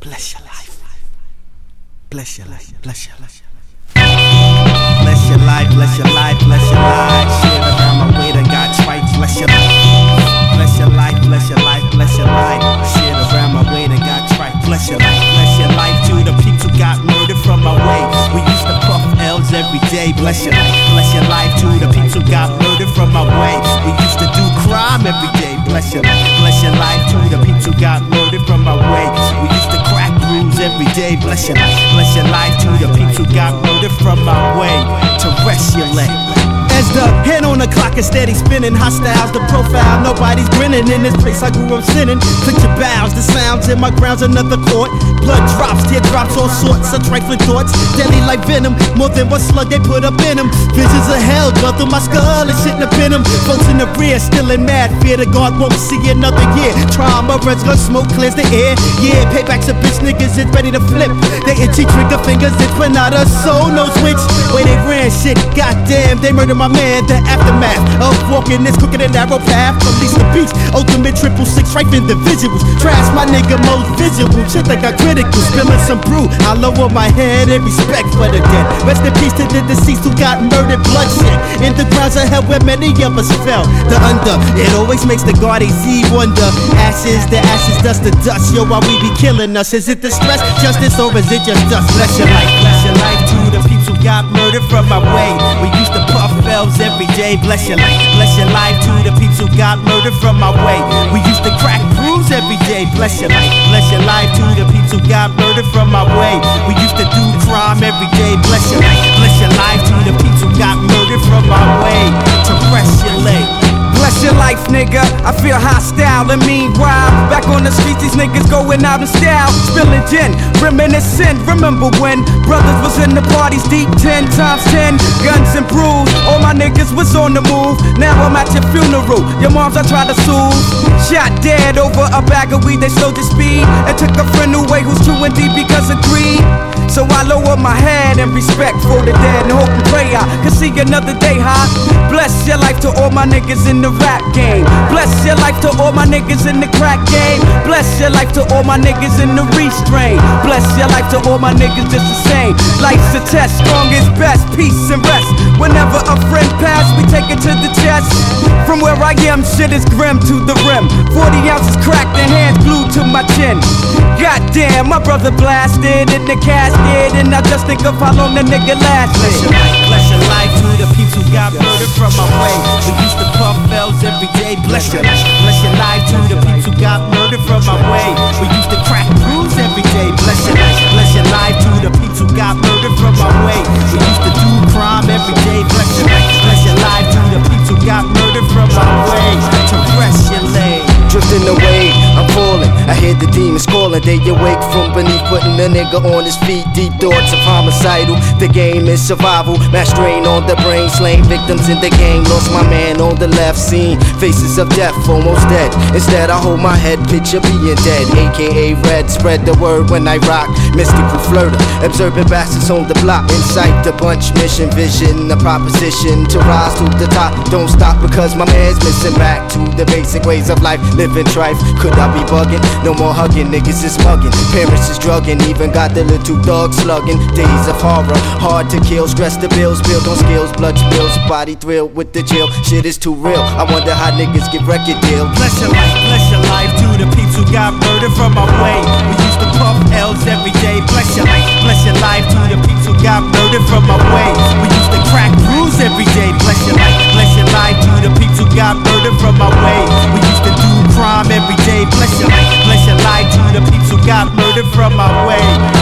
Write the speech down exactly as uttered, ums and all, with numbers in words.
Bless your life. Bless your life. Bless your life. Bless your life. Bless your life. Bless your life. Shit around my way that got stripes. Bless your life. Bless your life. Bless your life. Bless your life. Shit around my way that got stripes. Bless your life. Bless your life to the peeps who got murdered from my way. We used to puff L's every day. Bless your life. Bless your life to the peeps who got murdered from my way. We used to do crime every day. Bless your life. Bless your life to the peeps who got murdered from my way. We used to crack brews every day. Bless your life. Bless your life to the peeps who got murdered from my way. Terrestrial. As the hand on the clock is steady spinning, hostiles the profile, nobody's grinning. In this place I grew up sinning. Picture bows, the sounds in my grounds, another court. Blood drops, teardrops, all sorts of trifling thoughts. Deadly like venom, more than one slug they put up in them. Visions of hell go through my skull and shouldn't have been them. Folks in the rear still in mad fear that God won't see another year. Trauma, red gun smoke clears the air. Yeah, payback's a bitch, niggas is ready to flip. They itchy trigger fingers, they put out a soul knows which way they ran shit. Goddamn, they murdered my man, the aftermath of walking this crooked and narrow path from East to Beach. Ultimate triple six, right in the visuals. Trash my nigga most visual. Shit that got critical. Spilling some brew. I lower my head in respect for the dead. Rest in peace to the deceased who got murdered, bloodshed. In the grounds of hell where many of us fell. The under, it always makes the Guardian Z wonder. Ashes, the ashes, dust to dust. Yo, why we be killing us? Is it the stress, justice, or is it just dust? Bless your life, bless your life to the peeps who got murdered from my way. We used to puff L's every day. Bless your life, bless your life to the peeps who got murdered from my way. We used to crack brews every day. Bless your life, bless your life to the peeps who got murdered from my way. We used to do crime every day. Bless your life, bless your life to the peeps who got murdered from my way. Terrestrial. Bless your life, nigga. I feel hostile, and meanwhile, back on the streets, these niggas going out in style, spilling gin, reminiscent. Remember when brothers was in the parties deep, ten times ten, guns and brews. All my niggas was on the move. Now I'm at your funeral. Your moms I tried to soothe. Shot dead over a bag of weed. They slowed the speed and took a friend away who's too in deep because of greed. So I lower my head in respect for the dead and hope and pray I can see another day high. Bless your life to all my niggas in the rap game. Bless your life to all my niggas in the crack game. Bless your life to all my niggas in the restrain. Bless your life to all my niggas just the same. Life's a test, strong is best, peace and rest. Whenever a friend pass, we take it to the chest. From where I am, shit is grim to the rim. Forty ounces cracked and hands glued to my chin. Goddamn, my brother blasted in the casket, and I just think of how long the nigga lasted. Bless your life, bless your life to the peeps who got murdered from my way. We used to puff L's every day. Bless your life, bless your life to the peeps who got murdered from my way. We used to crack brews every day. Bless your life, bless your life to the peeps who got murdered from my way. We used to do crime every day. Bless your life, bless your life to the peeps who got murdered from my way. Terrestrial. Drifting away, I'm falling. I hear the demons calling. They awake from beneath, putting a nigga on his feet. Deep thoughts of homicidal. The game is survival. Mass strain on the brain, slain victims in the game. Lost my man on the left scene. Faces of death, almost dead. Instead, I hold my head, picture being dead. A K A Red, spread the word when I rock. Mystical flirter, observing bastards on the block. Insight the bunch, mission, vision, a proposition to rise to the top. Don't stop because my man's missing. Back to the basic ways of life. Living trife, could I be bugging? No more hugging, niggas is mugging. Parents is drugging, even got the little dog slugging. Days of horror, hard to kill. Stress the bills, build on skills. Blood spills, body thrilled with the chill. Shit is too real, I wonder how niggas get record deal. Bless your life, bless your life to the peeps who got murdered from my way. We used to puff L's every day. Bless your life, bless your life to the peeps who got murdered from my way. We used to crack brews every day. Bless your life, bless your life to the peeps who got murdered from my way. We used to do crime every day. Bless your life, bless your life to the peeps who got murdered from my way.